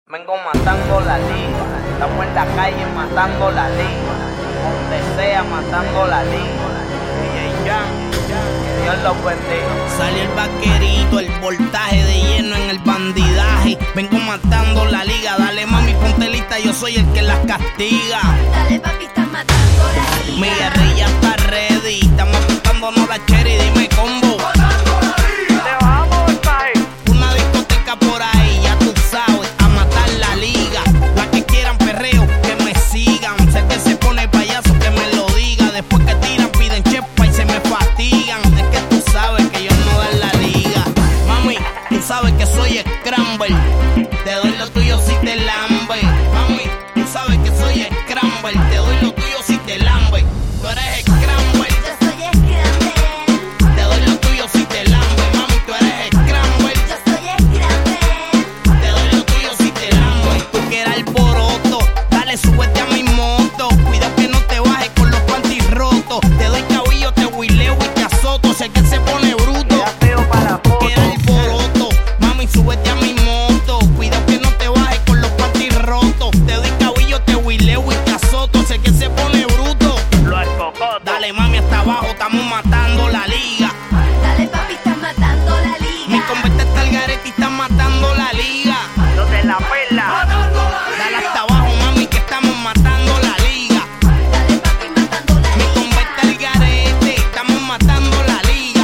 Vengo matando la liga, estamos en la calle matando la liga, donde sea matando la liga. DJ Jan, que Dios los bendiga. Salió el vaquerito, el voltaje de lleno en el bandidaje. Vengo matando la liga, dale mami, ponte lista, yo soy el que las castiga. Dale papi, estás matando la liga. Mi guerrilla está ready, estamos apuntándonos la cherry, dime combo. Una discoteca por ahí, ya tú sabes, a matar la liga. Las que quieran perreo, que me sigan. Sé que se pone payaso, que me lo diga. Después que tiran, piden chepa y se me fatigan. Es que tú sabes que yo no dan la liga. Mami, tú sabes que soy Scramble. Te doy lo tuyo si te lambe. Mami, tú sabes que soy Scramble. Te doy lo tuyo si te lambe. Tú eres Scramble. Yo soy Scramble. Te doy lo tuyo si te lambe. Mami, tú eres Scramble. Yo soy Scramble. Te doy lo tuyo si te lambe. Tú quieras alboroto, dale, súbete a mi moto. Cuidado que no te bajes con los panties rotos. Te doy cabillo, te huileo y te azoto. Sé que se pone bruto. Tú quieras alboroto, mami, súbete a mi moto. Cuidado que no te bajes con los panties rotos. Te doy cabillo, te huileo y te azoto. Sé que se pone bruto. Dale mami, hasta abajo, estamos matando la liga. Dale papi, estás matando la liga. Mi converte está el garete y está matando la liga. Yo te la pela. Dale hasta abajo, mami, que estamos matando la liga. Dale papi, matando la Mi liga. converte el garete, estamos matando la liga.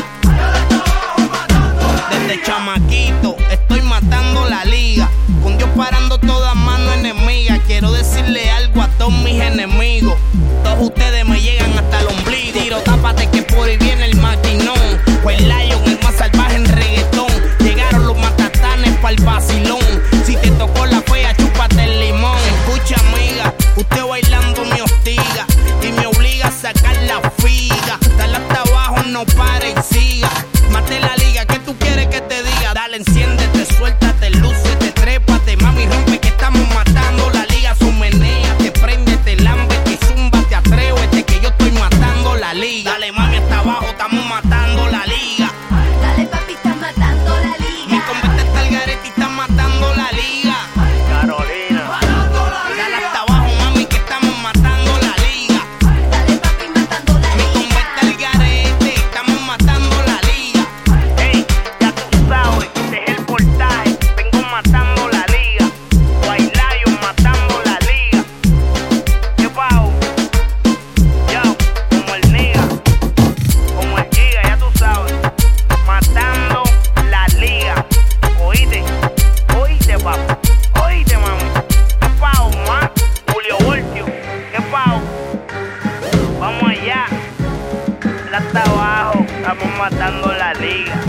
Desde chamaquito estoy matando la liga. Con Dios parando todas manos enemigas. Quiero decirle algo a todos mis enemigos. Todos ustedes me llegan hasta el ombligo. Tiro, tápate que por ahí viene el maquinón. Pues el Lion, el más salvaje en reggaetón. Llegaron los matatanes pa'l vacilón. Si te tocó la fea, chúpate el limón. Escucha amiga, usted bailando me hostiga y me obliga a sacar la figa. Dale hasta abajo, no pare y siga. Mate la liga, ¿qué tú quieres que te diga? Dale, enciéndete, suéltate, lúcete, trépate. Mami, rompe que estamos matando la liga. Su menea, te prende, te lambe, te zumba, te atrévete que yo estoy matando la liga. Dale mami, hasta abajo, estamos matando la liga. Dale papi, estás matando la Mi liga. converte está el garete y está matando la liga. Carolina. Dale hasta abajo, mami, que estamos matando la liga. Dale papi, matando la Mi liga. converte el garete, estamos matando la liga. Ey, ya tú sabes, este es el voltaje. Vengo matando la liga. White Lion matando la liga. ¿Qué pago? Yo, como el Niga, como el Giga, ya tú sabes. Matando la liga. Oíste, oíste, papá. Oíste, mami. ¿Qué pago, ma? Julio Voltio. ¿Qué pago? Vamos allá. Hasta abajo, estamos matando la liga.